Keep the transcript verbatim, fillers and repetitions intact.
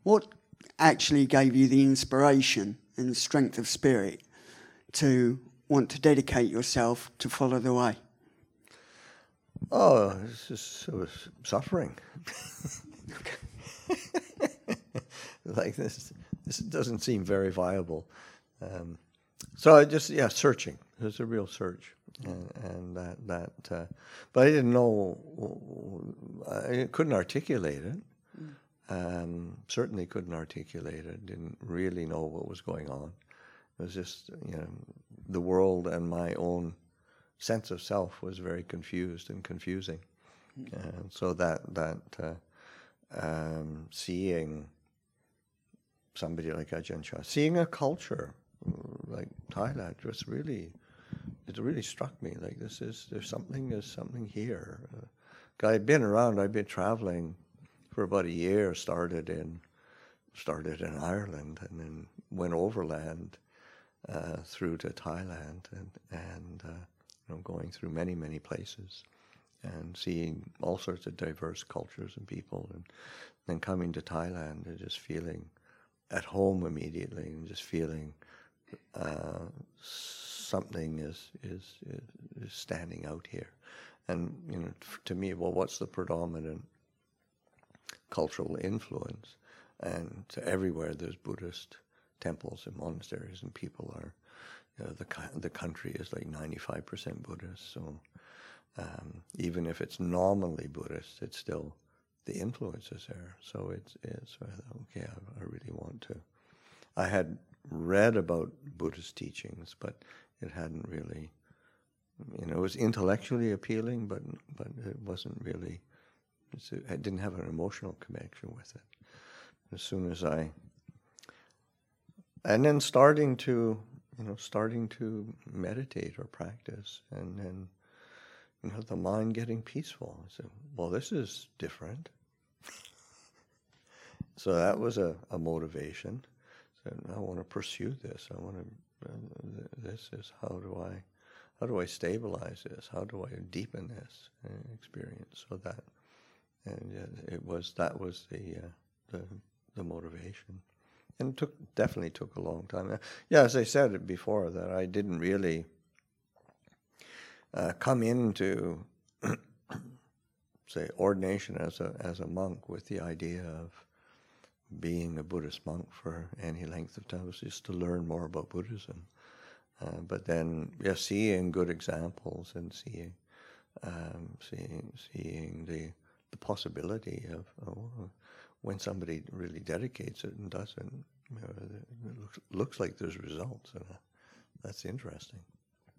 What actually gave you the inspiration and the strength of spirit to want to dedicate yourself to follow the way? Oh, it's just, it was suffering. Like this, this doesn't seem very viable. Um, so I just, yeah, searching. It was a real search, and, and that that. Uh, but I didn't know. I couldn't articulate it. Um, certainly couldn't articulate it. Didn't really know what was going on. It was just, you know, the world and my own sense of self was very confused and confusing. And so that that uh, um, seeing somebody like Ajahn Chah, seeing a culture like Thailand, just really, it really struck me. Like this is there's something there's something here. Uh, I'd been around. I'd been traveling for about a year. Started in started in Ireland and then went overland uh, through to Thailand and and uh, you know, going through many many places and seeing all sorts of diverse cultures and people, and then coming to Thailand and just feeling at home immediately, and just feeling uh, something is, is is standing out here. And you know, to me, well, what's the predominant cultural influence? And to everywhere there's Buddhist temples and monasteries, and people are, you know, the the country is like ninety-five percent Buddhist. So um, even if it's nominally Buddhist, it's still, the influence is there. So it's, it's so I thought, okay, I, I really want to. I had read about Buddhist teachings, but it hadn't really, you know, it was intellectually appealing, but but it wasn't really, I didn't have an emotional connection with it. As soon as I, and then starting to, you know, starting to meditate or practice, and then, you know, the mind getting peaceful. I said, well, this is different. So that was a, a motivation. So I want to pursue this. I want to, uh, this is, how do I, how do I stabilize this? How do I deepen this uh, experience? So that, and uh, it was, that was the, uh, the, the motivation. And it took, definitely took a long time. Yeah, as I said before, that I didn't really uh, come into, say, ordination as a as a monk with the idea of being a Buddhist monk for any length of time. It was just to learn more about Buddhism. Uh, but then, yeah, seeing good examples and seeing, um, seeing, seeing the the possibility of oh, when somebody really dedicates it and does it, you know, it looks, looks like there's results, and uh, that's interesting.